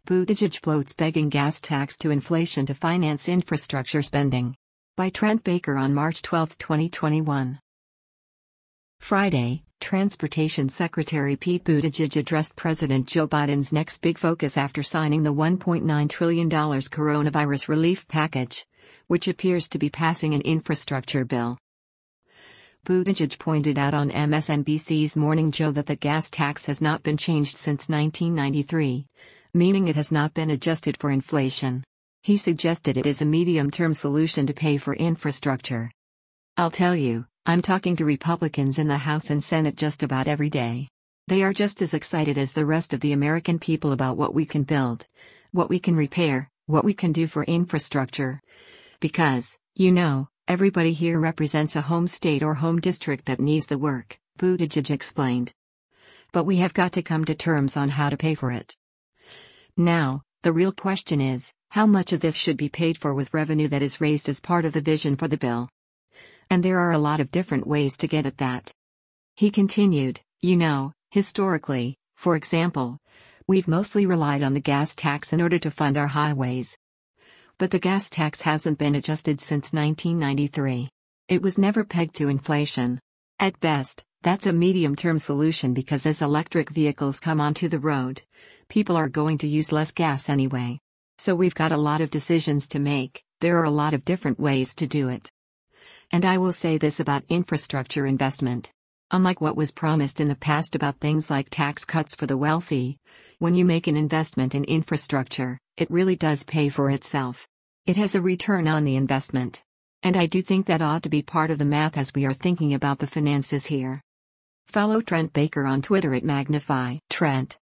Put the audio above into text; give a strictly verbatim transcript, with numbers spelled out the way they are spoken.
Buttigieg floats begging gas tax to inflation to finance infrastructure spending. By Trent Baker on March twelfth, twenty twenty-one. Friday, Transportation Secretary Pete Buttigieg addressed President Joe Biden's next big focus after signing the one point nine trillion dollars coronavirus relief package, which appears to be passing an infrastructure bill. Buttigieg pointed out on M S N B C's Morning Joe that the gas tax has not been changed since nineteen ninety-three, meaning it has not been adjusted for inflation. He suggested it is a medium-term solution to pay for infrastructure. I'll tell you, I'm talking to Republicans in the House and Senate just about every day. They are just as excited as the rest of the American people about what we can build, what we can repair, what we can do for infrastructure. Because, you know, everybody here represents a home state or home district that needs the work, Buttigieg explained. But we have got to come to terms on how to pay for it. Now, the real question is, how much of this should be paid for with revenue that is raised as part of the vision for the bill? And there are a lot of different ways to get at that. He continued, you know, historically, for example, we've mostly relied on the gas tax in order to fund our highways. But the gas tax hasn't been adjusted since nineteen ninety-three. It was never pegged to inflation. At best, that's a medium-term solution because as electric vehicles come onto the road, people are going to use less gas anyway. So we've got a lot of decisions to make, there are a lot of different ways to do it. And I will say this about infrastructure investment. Unlike what was promised in the past about things like tax cuts for the wealthy, when you make an investment in infrastructure, it really does pay for itself. It has a return on the investment. And I do think that ought to be part of the math as we are thinking about the finances here. Follow Trent Baker on Twitter at Magnify Trent.